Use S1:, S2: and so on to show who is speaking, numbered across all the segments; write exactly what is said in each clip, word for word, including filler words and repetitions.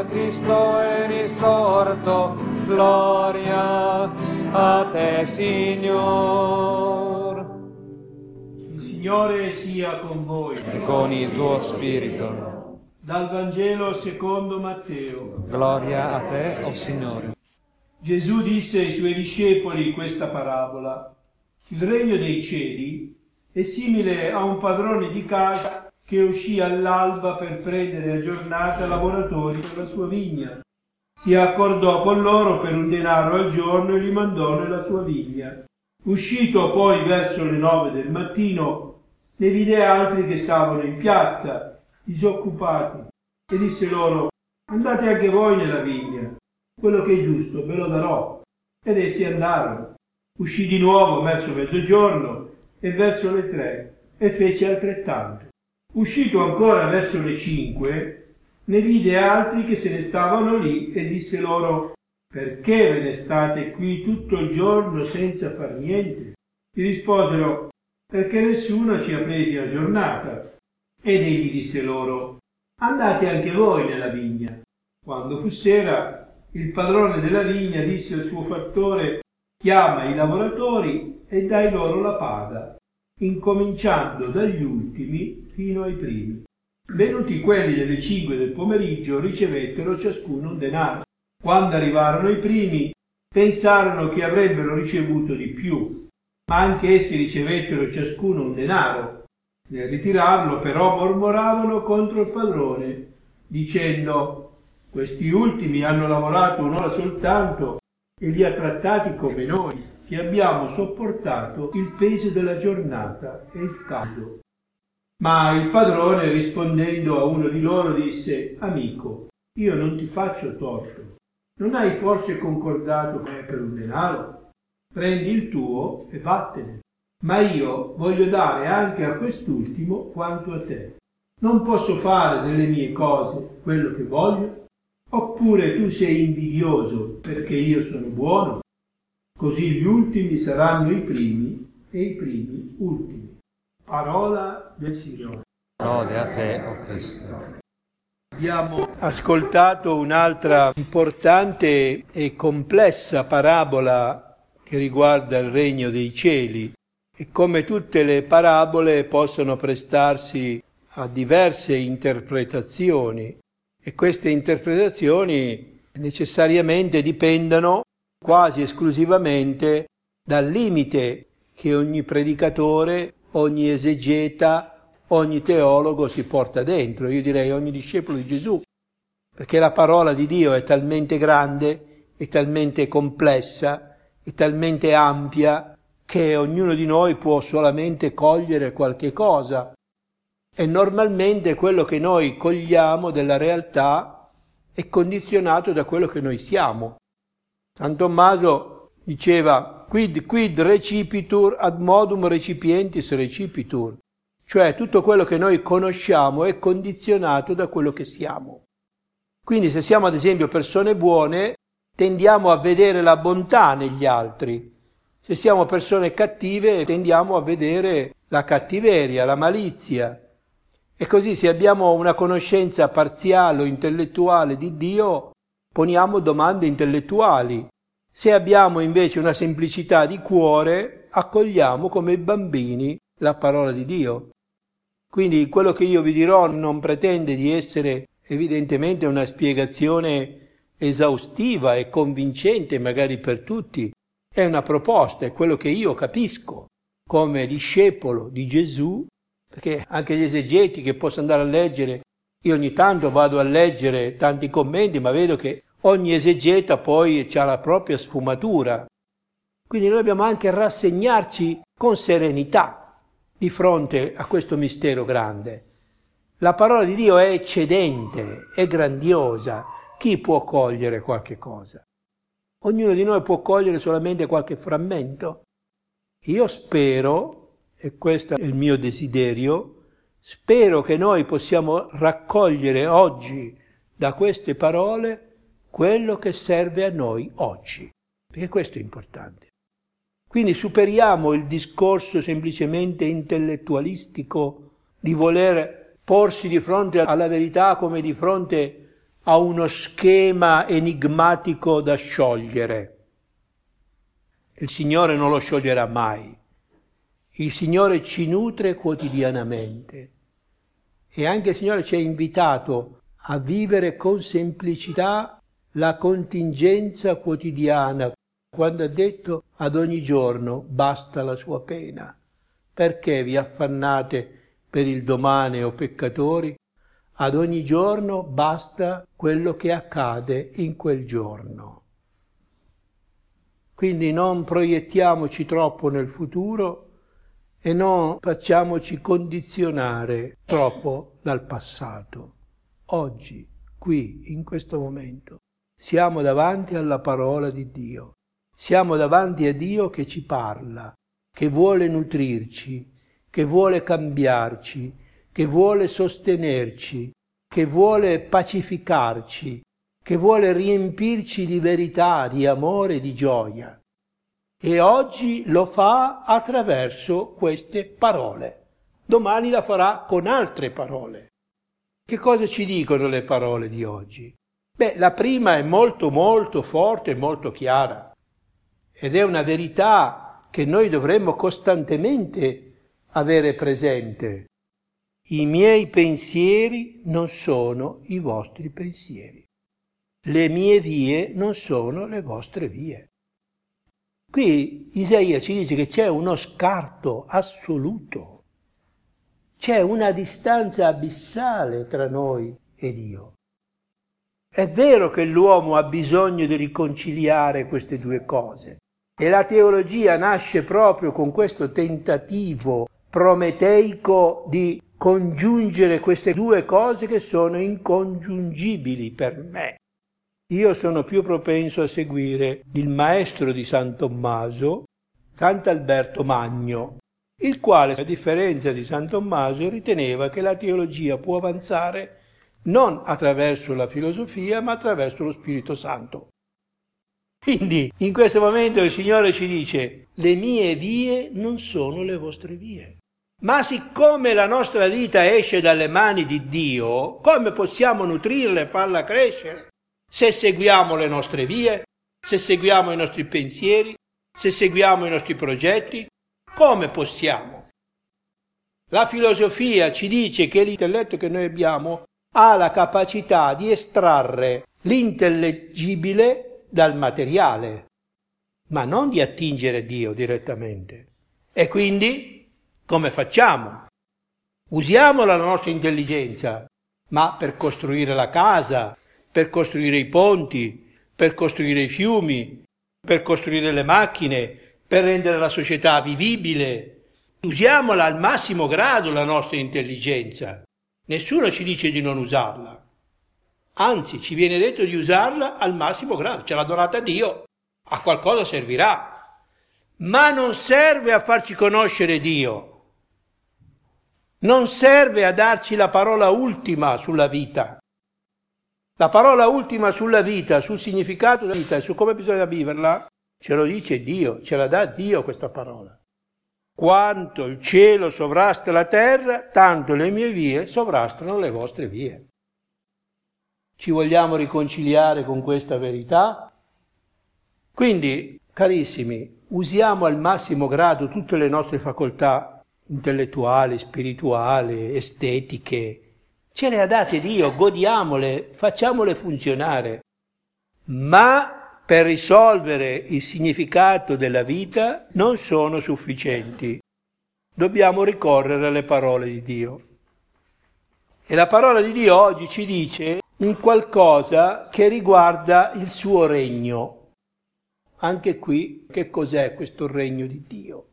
S1: vita Cristo è risorto, gloria a te, Signor.
S2: Il Signore sia con voi.
S1: E con il tuo spirito.
S2: Dal Vangelo secondo Matteo.
S1: Gloria a te, o Signore.
S2: Gesù disse ai suoi discepoli questa parabola: il regno dei cieli è simile a un padrone di casa che uscì all'alba per prendere a giornata lavoratori per la sua vigna. Si accordò con loro per un denaro al giorno e li mandò nella sua vigna. Uscito poi verso le nove del mattino, ne vide altri che stavano in piazza, disoccupati, e disse loro: andate anche voi nella vigna, quello che è giusto ve lo darò. Ed essi andarono. Uscì di nuovo verso mezzogiorno e verso le tre, e fece altrettanto. Uscito ancora verso le cinque, ne vide altri che se ne stavano lì e disse loro: perché ve ne state qui tutto il giorno senza far niente? Gli risposero: perché nessuno ci ha presi a giornata. Ed egli disse loro: andate anche voi nella vigna. Quando fu sera, il padrone della vigna disse al suo fattore: chiama i lavoratori e dai loro la paga, incominciando dagli ultimi fino ai primi. Venuti quelli delle cinque del pomeriggio, ricevettero ciascuno un denaro. Quando arrivarono i primi, pensarono che avrebbero ricevuto di più, ma anche essi ricevettero ciascuno un denaro. Nel ritirarlo però mormoravano contro il padrone, dicendo: questi ultimi hanno lavorato un'ora soltanto e li ha trattati come noi, che abbiamo sopportato il peso della giornata e il caldo. Ma il padrone, rispondendo a uno di loro, disse: amico, io non ti faccio torto. Non hai forse concordato con me per un denaro? Prendi il tuo e vattene. Ma io voglio dare anche a quest'ultimo quanto a te. Non posso fare delle mie cose quello che voglio? Oppure tu sei invidioso perché io sono buono? Così gli ultimi saranno i primi e i primi ultimi. Parola del Signore.
S1: Lode a te, o Cristo.
S2: Abbiamo ascoltato un'altra importante e complessa parabola che riguarda il regno dei cieli, e come tutte le parabole possono prestarsi a diverse interpretazioni, e queste interpretazioni necessariamente dipendono quasi esclusivamente dal limite che ogni predicatore, ogni esegeta, ogni teologo si porta dentro, io direi ogni discepolo di Gesù, perché la parola di Dio è talmente grande, è talmente complessa, è talmente ampia, che ognuno di noi può solamente cogliere qualche cosa. E normalmente quello che noi cogliamo della realtà è condizionato da quello che noi siamo. San Tommaso diceva: quid quid recipitur ad modum recipientis recipitur. Cioè tutto quello che noi conosciamo è condizionato da quello che siamo. Quindi se siamo ad esempio persone buone, tendiamo a vedere la bontà negli altri. Se siamo persone cattive, tendiamo a vedere la cattiveria, la malizia. E così se abbiamo una conoscenza parziale o intellettuale di Dio, poniamo domande intellettuali. Se abbiamo invece una semplicità di cuore, accogliamo come bambini la parola di Dio. Quindi quello che io vi dirò non pretende di essere evidentemente una spiegazione esaustiva e convincente magari per tutti. È una proposta, è quello che io capisco come discepolo di Gesù, perché anche gli esegeti che posso andare a leggere, io ogni tanto vado a leggere tanti commenti, ma vedo che ogni esegeta poi ha la propria sfumatura. Quindi noi dobbiamo anche rassegnarci con serenità di fronte a questo mistero grande. La parola di Dio è eccedente, è grandiosa. Chi può cogliere qualche cosa? Ognuno di noi può cogliere solamente qualche frammento. Io spero, e questo è il mio desiderio, spero che noi possiamo raccogliere oggi da queste parole quello che serve a noi oggi, perché questo è importante. Quindi superiamo il discorso semplicemente intellettualistico di voler porsi di fronte alla verità come di fronte a uno schema enigmatico da sciogliere. Il Signore non lo scioglierà mai. Il Signore ci nutre quotidianamente e anche il Signore ci ha invitato a vivere con semplicità la contingenza quotidiana, quando ha detto ad ogni giorno basta la sua pena. Perché vi affannate per il domani, o peccatori? Ad ogni giorno basta quello che accade in quel giorno. Quindi non proiettiamoci troppo nel futuro e non facciamoci condizionare troppo dal passato. Oggi, qui, in questo momento, siamo davanti alla parola di Dio. Siamo davanti a Dio che ci parla, che vuole nutrirci, che vuole cambiarci, che vuole sostenerci, che vuole pacificarci, che vuole riempirci di verità, di amore, di gioia. E oggi lo fa attraverso queste parole. Domani la farà con altre parole. Che cosa ci dicono le parole di oggi? Beh, la prima è molto molto forte e molto chiara. Ed è una verità che noi dovremmo costantemente avere presente. I miei pensieri non sono i vostri pensieri. Le mie vie non sono le vostre vie. Qui Isaia ci dice che c'è uno scarto assoluto. C'è una distanza abissale tra noi e Dio. È vero che l'uomo ha bisogno di riconciliare queste due cose. E la teologia nasce proprio con questo tentativo prometeico di congiungere queste due cose che sono incongiungibili per me. Io sono più propenso a seguire il maestro di San Tommaso, Sant'Alberto Magno, il quale, a differenza di San Tommaso, riteneva che la teologia può avanzare non attraverso la filosofia, ma attraverso lo Spirito Santo. Quindi in questo momento il Signore ci dice: le mie vie non sono le vostre vie. Ma siccome la nostra vita esce dalle mani di Dio, come possiamo nutrirla e farla crescere? Se seguiamo le nostre vie, se seguiamo i nostri pensieri, se seguiamo i nostri progetti, come possiamo? La filosofia ci dice che l'intelletto che noi abbiamo ha la capacità di estrarre l'intellegibile dal materiale, ma non di attingere Dio direttamente. E quindi, come facciamo? Usiamo la nostra intelligenza, ma per costruire la casa, per costruire i ponti, per costruire i fiumi, per costruire le macchine, per rendere la società vivibile. Usiamola al massimo grado la nostra intelligenza. Nessuno ci dice di non usarla. Anzi, ci viene detto di usarla al massimo grado. Ce l'ha donata Dio, a qualcosa servirà. Ma non serve a farci conoscere Dio. Non serve a darci la parola ultima sulla vita. La parola ultima sulla vita, sul significato della vita e su come bisogna viverla, ce lo dice Dio, ce la dà Dio questa parola. Quanto il cielo sovrasta la terra, tanto le mie vie sovrastano le vostre vie. Ci vogliamo riconciliare con questa verità? Quindi, carissimi, usiamo al massimo grado tutte le nostre facoltà intellettuali, spirituali, estetiche. Ce le ha date Dio, godiamole, facciamole funzionare. Ma per risolvere il significato della vita non sono sufficienti. Dobbiamo ricorrere alle parole di Dio. E la parola di Dio oggi ci dice un qualcosa che riguarda il suo regno. Anche qui, che cos'è questo regno di Dio?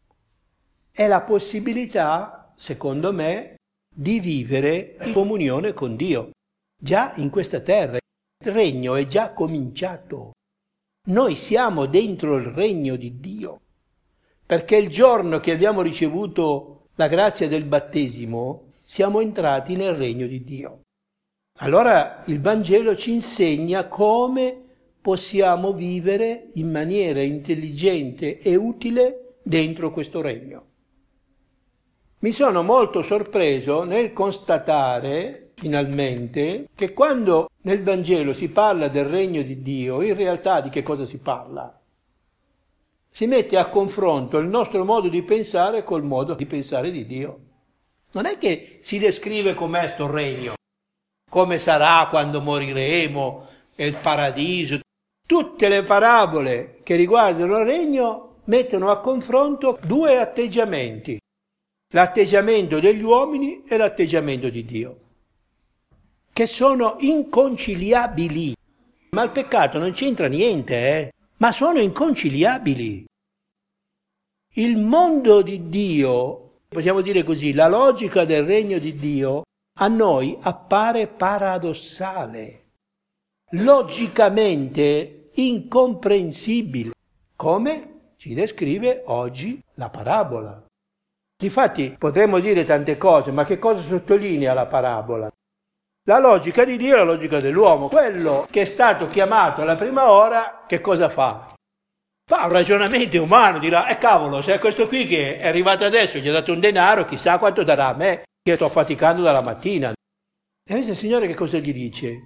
S2: È la possibilità, secondo me, di vivere in comunione con Dio, già in questa terra. Il regno è già cominciato. Noi siamo dentro il regno di Dio, perché il giorno che abbiamo ricevuto la grazia del battesimo, siamo entrati nel regno di Dio. Allora il Vangelo ci insegna come possiamo vivere in maniera intelligente e utile dentro questo regno. Mi sono molto sorpreso nel constatare finalmente che quando nel Vangelo si parla del regno di Dio, in realtà di che cosa si parla? Si mette a confronto il nostro modo di pensare col modo di pensare di Dio. Non è che si descrive com'è sto regno, come sarà quando moriremo, è il paradiso. Tutte le parabole che riguardano il regno mettono a confronto due atteggiamenti, l'atteggiamento degli uomini e l'atteggiamento di Dio, che sono inconciliabili. Ma il peccato non c'entra niente, eh? Ma sono inconciliabili. Il mondo di Dio, possiamo dire così, la logica del regno di Dio a noi appare paradossale, logicamente incomprensibile, come ci descrive oggi la parabola. Difatti potremmo dire tante cose, ma che cosa sottolinea la parabola? La logica di Dio è la logica dell'uomo. Quello che è stato chiamato alla prima ora, che cosa fa? Fa un ragionamento umano, dirà, eh cavolo, se è questo qui che è arrivato adesso, gli ha dato un denaro, chissà quanto darà a me, che sto faticando dalla mattina. E invece il Signore che cosa gli dice?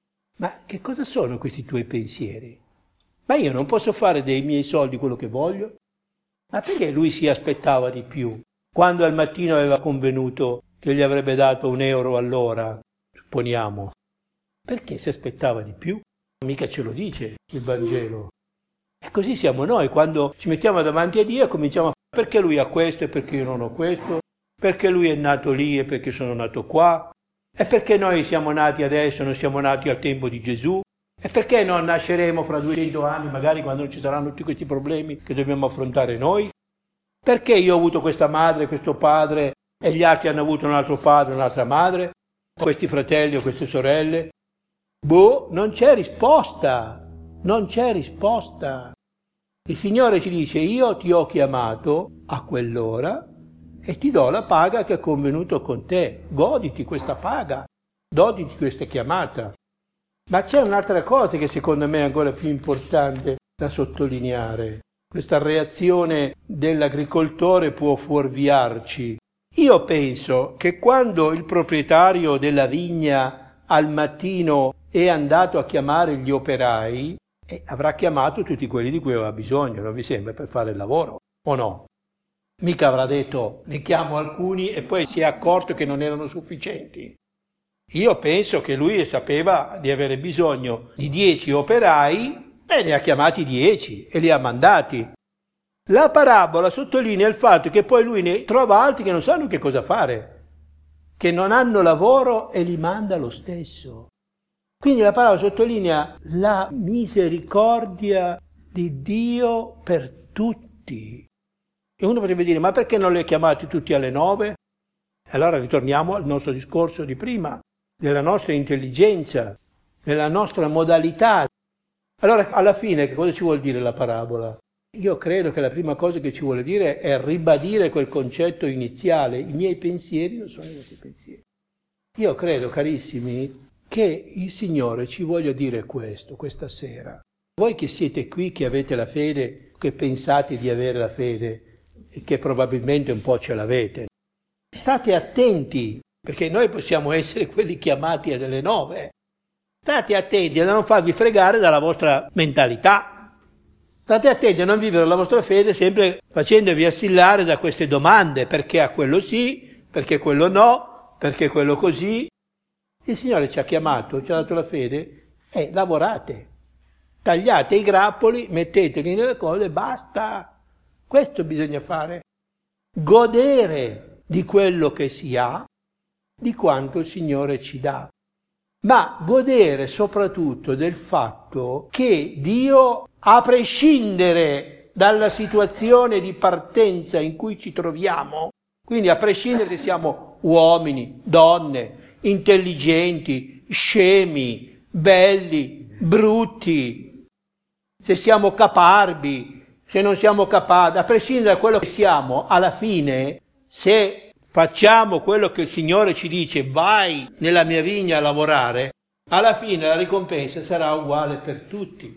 S2: Ma che cosa sono questi tuoi pensieri? Ma io non posso fare dei miei soldi quello che voglio? Ma perché lui si aspettava di più? Quando al mattino aveva convenuto che gli avrebbe dato un euro all'ora, supponiamo, perché si aspettava di più? Mica ce lo dice il Vangelo. E così siamo noi, quando ci mettiamo davanti a Dio cominciamo a fare perché lui ha questo e perché io non ho questo, perché lui è nato lì e perché sono nato qua, e perché noi siamo nati adesso, non siamo nati al tempo di Gesù, e perché non nasceremo fra duecento anni, magari quando non ci saranno tutti questi problemi che dobbiamo affrontare noi. Perché io ho avuto questa madre, questo padre, e gli altri hanno avuto un altro padre, un'altra madre, questi fratelli o queste sorelle? Boh, non c'è risposta, non c'è risposta. Il Signore ci dice, io ti ho chiamato a quell'ora e ti do la paga che è convenuto con te. Goditi questa paga, goditi questa chiamata. Ma c'è un'altra cosa che secondo me è ancora più importante da sottolineare. Questa reazione dell'agricoltore può fuorviarci. Io penso che quando il proprietario della vigna al mattino è andato a chiamare gli operai, eh, avrà chiamato tutti quelli di cui aveva bisogno, non vi sembra, per fare il lavoro, o no? Mica avrà detto, ne chiamo alcuni e poi si è accorto che non erano sufficienti. Io penso che lui sapeva di avere bisogno di dieci operai e ne ha chiamati dieci e li ha mandati. La parabola sottolinea il fatto che poi lui ne trova altri che non sanno che cosa fare, che non hanno lavoro e li manda lo stesso. Quindi la parabola sottolinea la misericordia di Dio per tutti. E uno potrebbe dire, ma perché non li ha chiamati tutti alle nove? Allora ritorniamo al nostro discorso di prima, della nostra intelligenza, della nostra modalità. Allora, alla fine, che cosa ci vuol dire la parabola? Io credo che la prima cosa che ci vuole dire è ribadire quel concetto iniziale. I miei pensieri non sono i vostri pensieri. Io credo, carissimi, che il Signore ci voglia dire questo, questa sera. Voi che siete qui, che avete la fede, che pensate di avere la fede, e che probabilmente un po' ce l'avete, state attenti, perché noi possiamo essere quelli chiamati a delle nove. State attenti a non farvi fregare dalla vostra mentalità. State attenti a non vivere la vostra fede sempre facendovi assillare da queste domande, perché a quello sì, perché quello no, perché quello così. Il Signore ci ha chiamato, ci ha dato la fede, e eh, lavorate. Tagliate i grappoli, metteteli nelle cose, basta. Questo bisogna fare. Godere di quello che si ha, di quanto il Signore ci dà. Ma godere soprattutto del fatto che Dio, a prescindere dalla situazione di partenza in cui ci troviamo, quindi a prescindere se siamo uomini, donne, intelligenti, scemi, belli, brutti, se siamo caparbi, se non siamo capaci, a prescindere da quello che siamo, alla fine, se facciamo quello che il Signore ci dice, vai nella mia vigna a lavorare, alla fine la ricompensa sarà uguale per tutti.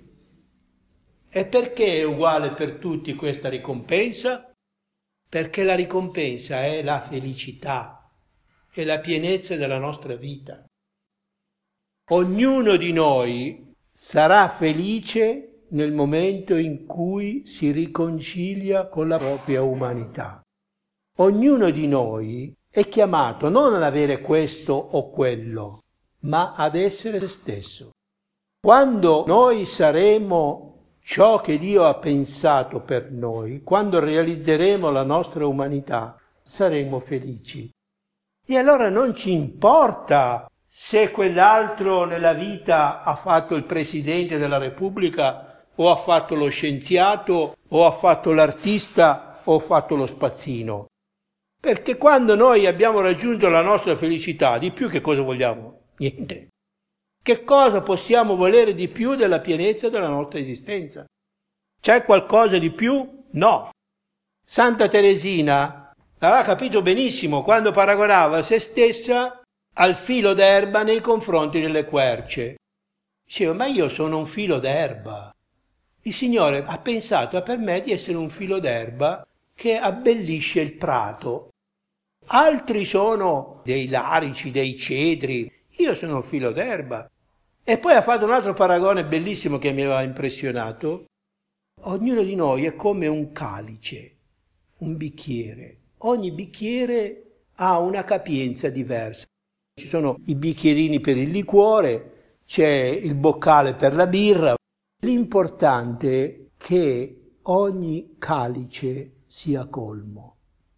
S2: E perché è uguale per tutti questa ricompensa? Perché la ricompensa è la felicità, è la pienezza della nostra vita. Ognuno di noi sarà felice nel momento in cui si riconcilia con la propria umanità. Ognuno di noi è chiamato non ad avere questo o quello, ma ad essere se stesso. Quando noi saremo ciò che Dio ha pensato per noi, quando realizzeremo la nostra umanità, saremo felici. E allora non ci importa se quell'altro nella vita ha fatto il Presidente della Repubblica o ha fatto lo scienziato o ha fatto l'artista o ha fatto lo spazzino. Perché quando noi abbiamo raggiunto la nostra felicità, di più che cosa vogliamo? Niente. Che cosa possiamo volere di più della pienezza della nostra esistenza? C'è qualcosa di più? No. Santa Teresina aveva capito benissimo quando paragonava se stessa al filo d'erba nei confronti delle querce. Diceva, ma io sono un filo d'erba. Il Signore ha pensato per me di essere un filo d'erba che abbellisce il prato. Altri sono dei larici, dei cedri, io sono un filo d'erba. E poi ha fatto un altro paragone bellissimo che mi aveva impressionato. Ognuno di noi è come un calice, un bicchiere. Ogni bicchiere ha una capienza diversa. Ci sono i bicchierini per il liquore, c'è il boccale per la birra. L'importante è che ogni calice sia colmo.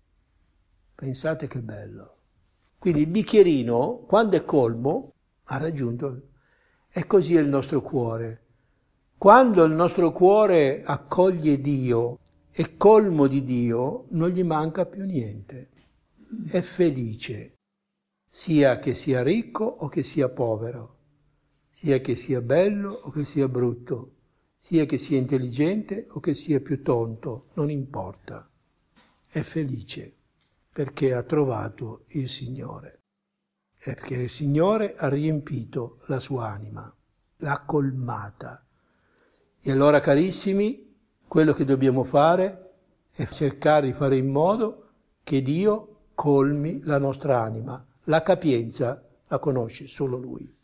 S2: Pensate che bello. Quindi il bicchierino, quando è colmo, ha raggiunto. E così è il nostro cuore. Quando il nostro cuore accoglie Dio, è colmo di Dio, non gli manca più niente. È felice, sia che sia ricco o che sia povero, sia che sia bello o che sia brutto, sia che sia intelligente o che sia più tonto, non importa. È felice perché ha trovato il Signore. E perché il Signore ha riempito la sua anima, l'ha colmata. E allora, carissimi, quello che dobbiamo fare è cercare di fare in modo che Dio colmi la nostra anima. La capienza la conosce solo Lui.